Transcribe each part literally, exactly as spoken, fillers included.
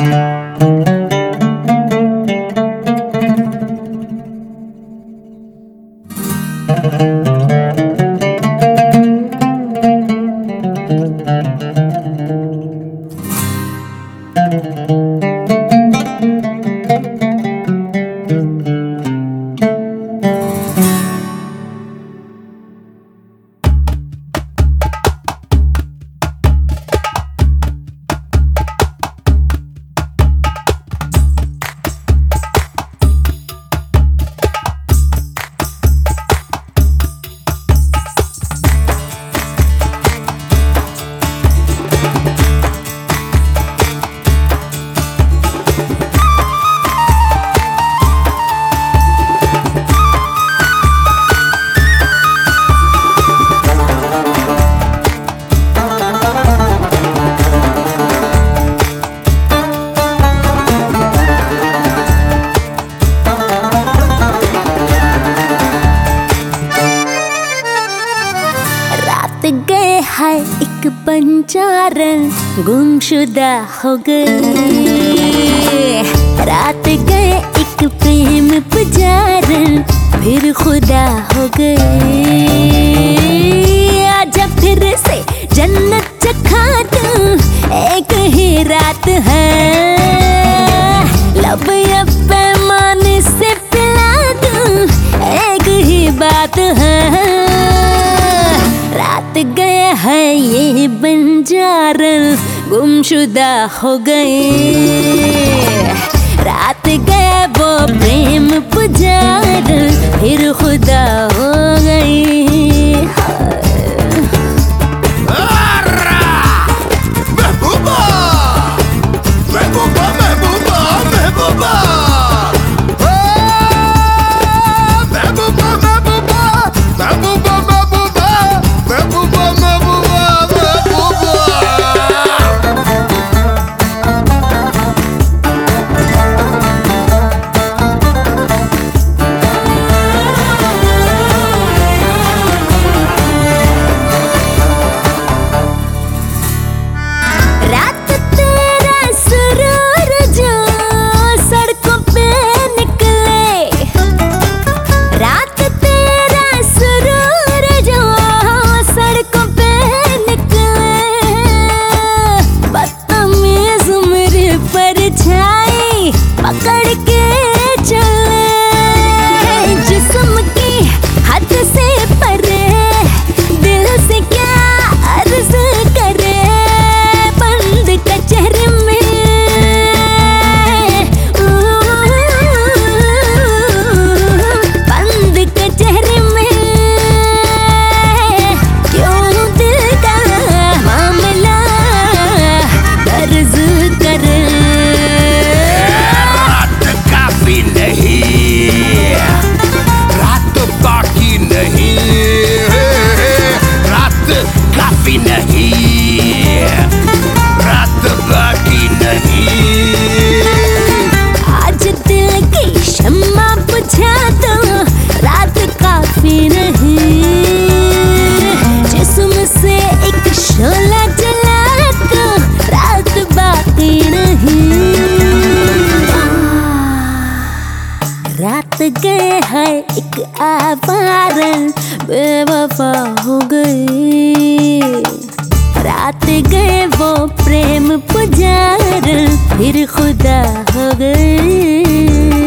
गए है एक पंचारन गुमशुदा हो गए। रात गए एक प्रेम पुजारन फिर खुदा हो गए। आजा फिर से जन्नत चखा दूं, एक ही रात है। लब या पैमाने से पिला दूं, एक ही बात है। रात गए है ये बंजारन गुमशुदा हो गए। रात गए वो प्रेम पुजारन फिर खुदा हो गई। पकड़ के चले जिस्म की हद से परे, दिल से क्या अर्ज करे। बंद कचहरी में बंद कचहरी में क्यों दिल का मामला दर्ज करे। नहीं रात बाकी नहीं, रात काफी नहीं, रात बाकी नहीं। आज दिल की शम्मा बुझा दो, रात काफी नहीं। जिस्म से एक शोला जला दो, रात बाकी नहीं। रात गए है एक आवारन बेवफा हो गई। रात गए वो प्रेम पुजारन फिर खुदा हो गए।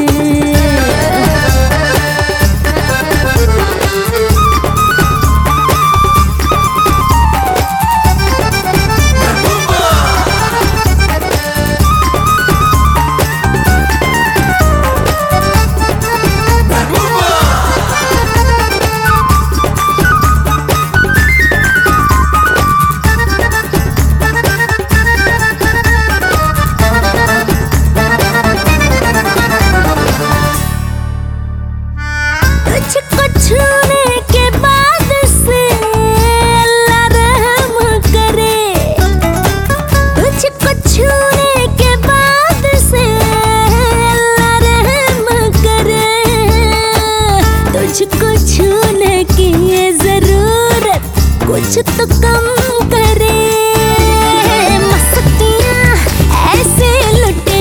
तुझको छूने के बाद से अल्लाह रहम करे। तुझको छूने के बाद से अल्लाह रहम करे। तुझको छूने की ये जरूरत कुछ तो कम करे। मस्तियाँ ऐसे लुटे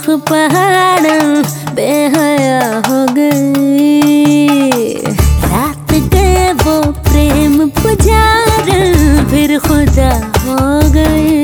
पहाड़ बेहया हो गए। रात गए वो प्रेम पुजारन फिर खुदा हो गए।